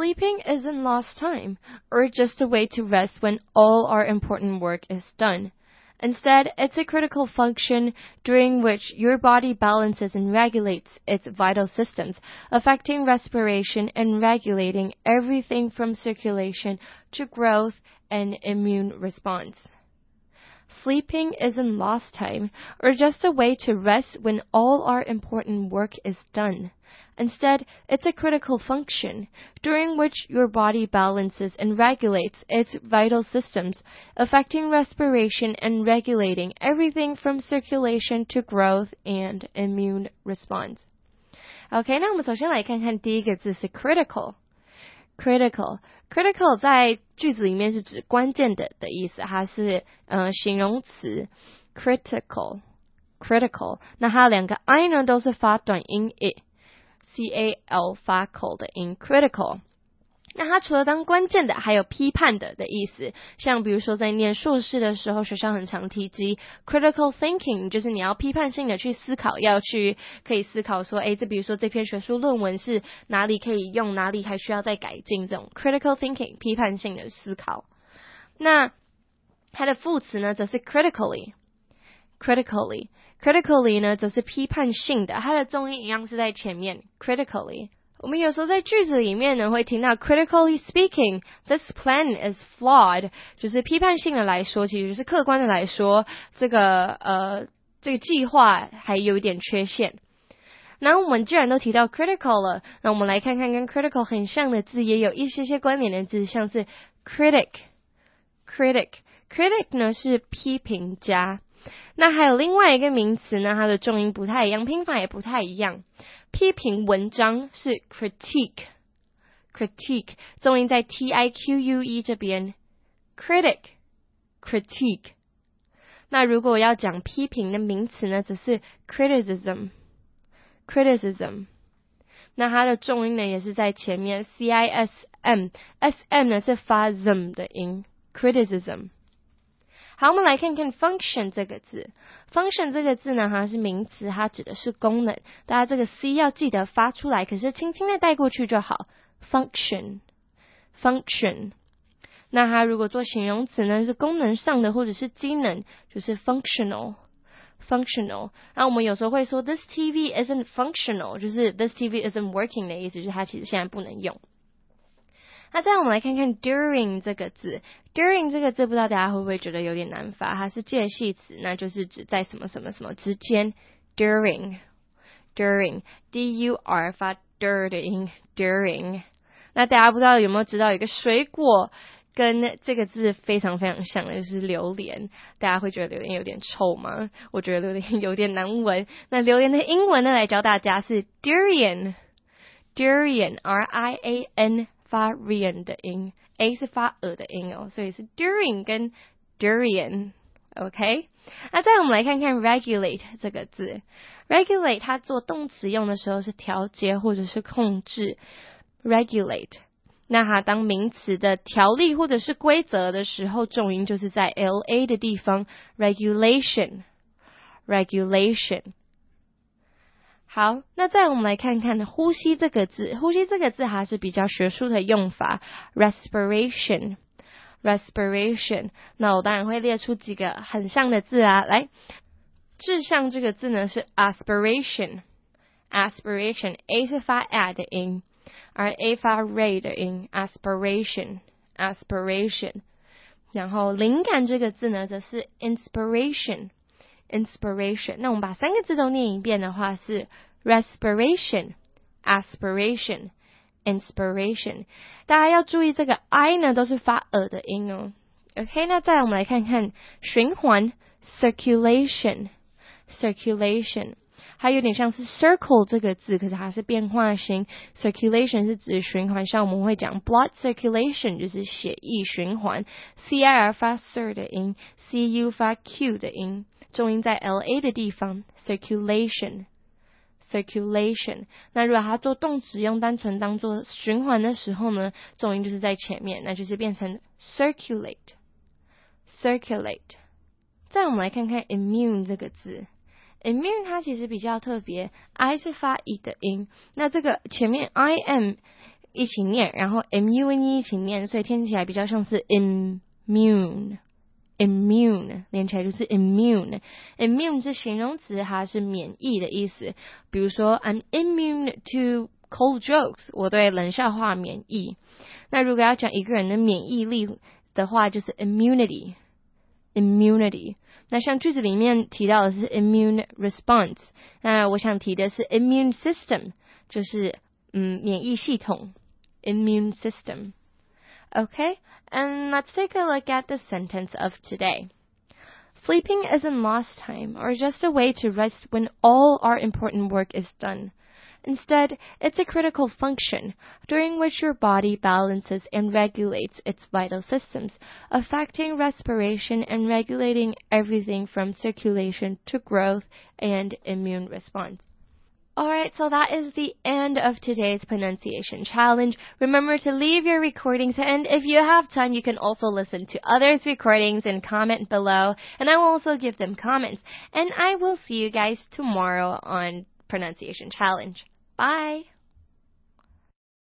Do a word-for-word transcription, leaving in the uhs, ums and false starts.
Sleeping isn't lost time, or just a way to rest when all our important work is done. Instead, it's a critical function during which your body balances and regulates its vital systems, affecting respiration and regulating everything from circulation to growth and immune response. Sleeping isn't lost time, or just a way to rest when all our important work is done. Instead, it's a critical function during which your body balances and regulates its vital systems, affecting respiration and regulating everything from circulation to growth and immune response. OK, 那我们首先来看看第一个字是 critical。critical critical 在句子里面是指关键的的意思，它是呃形容词 critical critical。那它两个 I 呢都是发短音 i。C A L 发口的音 critical， 那它除了当关键的，还有批判的的意思。像比如说在念硕士的时候，学校很常提及 critical thinking， 就是你要批判性的去思考，要去可以思考说，诶，这比如说这篇学术论文是哪里可以用，哪里还需要再改进，这种 critical thinking 批判性的思考。那它的副词呢，则是 critically critically critically 呢则是批判性的，它的重音一样是在前面 critically。 我们有时候在句子里面呢会听到 critically speaking this plan is flawed， 就是批判性的来说，其实就是客观的来说，这个呃这个计划还有一点缺陷。那我们既然都提到 critical 了，那我们来看看跟 critical 很像的字，也有一些些关联的字，像是 critic critic critic 呢是批评家。那还有另外一个名词呢，它的重音不太一样，拼法也不太一样。批评文章是 critique critique， 重音在 T I Q U E 这边 critic critique。 那如果要讲批评的名词呢，则是 criticism criticism。 那它的重音呢也是在前面 C I S M S M 呢是发 zm 的音 criticism。好，我们来看看 function 这个字。function 这个字呢，它是名词，它指的是功能。大家这个 C 要记得发出来，可是轻轻的带过去就好。function function。那它如果做形容词呢，是功能上的或者是机能，就是 functional functional。然后我们有时候会说 this T V isn't functional， 就是 this T V isn't working 的意思，就是它其实现在不能用。那再来我们来看看 during 这个字。 during 这个字不知道大家会不会觉得有点难发，它是介系词，那就是指在什么什么什么之间。 during during D U R 发 dur 的音 during。 那大家不知道有没有知道有一个水果跟这个字非常非常像的，就是榴莲。大家会觉得榴莲有点臭吗？我觉得榴莲有点难闻。那榴莲的英文呢，来教大家是 durian durian R I A N，发 rian 的音 ，a 是发呃的音哦，所以是 during 跟 durian。OK， 那再我们来看看 regulate 这个字。regulate 它做动词用的时候是调节或者是控制 regulate。那它当名词的条例或者是规则的时候，重音就是在 L A 的地方 regulation regulation。好，那再我们来看看呼吸这个字。呼吸这个字还是比较学术的用法 respiration respiration。 那我当然会列出几个很像的字啊。来，志向这个字呢是 aspiration aspiration A 是发 a 的音，而 A 发 ray 的音 aspiration aspiration。 然后灵感这个字呢则是 inspiration inspiration。 那我们把三个字都念一遍的话是 respiration aspiration inspiration。 大家要注意这个 I 呢都是发呃的音哦。 OK， 那再来我们来看看循环 circulation circulation。 它有点像是 circle 这个字，可是它是变化型。 circulation 是指循环，像我们会讲 blood circulation 就是血液循环。 C I R 发 sir 的音， C U 发 Q 的音，重音在 L A 的地方 circulation circulation。 那如果它做动词用单纯当做循环的时候呢，重音就是在前面，那就是变成 circulate circulate。 再我们来看看 immune 这个字。 immune 它其实比较特别， I 是发 e 的音，那这个前面 I am 一起念，然后 M U N E 一起念，所以听起来比较像是 immune。immune 连起来就是 immune。 immune 是形容词，它是免疫的意思。比如说 I'm immune to cold jokes， 我对冷笑话免疫。那如果要讲一个人的免疫力的话，就是 immunity immunity。 那像句子里面提到的是 immune response， 那我想提的是 immune system， 就是嗯免疫系统 immune system。 Okay, and let's take a look at the sentence of today. Sleeping isn't lost time or just a way to rest when all our important work is done. Instead, it's a critical function during which your body balances and regulates its vital systems, affecting respiration and regulating everything from circulation to growth and immune response. Alright, so that is the end of today's pronunciation challenge. Remember to leave your recordings, and if you have time, you can also listen to others' recordings and comment below, and I will also give them comments. And I will see you guys tomorrow on pronunciation challenge. Bye!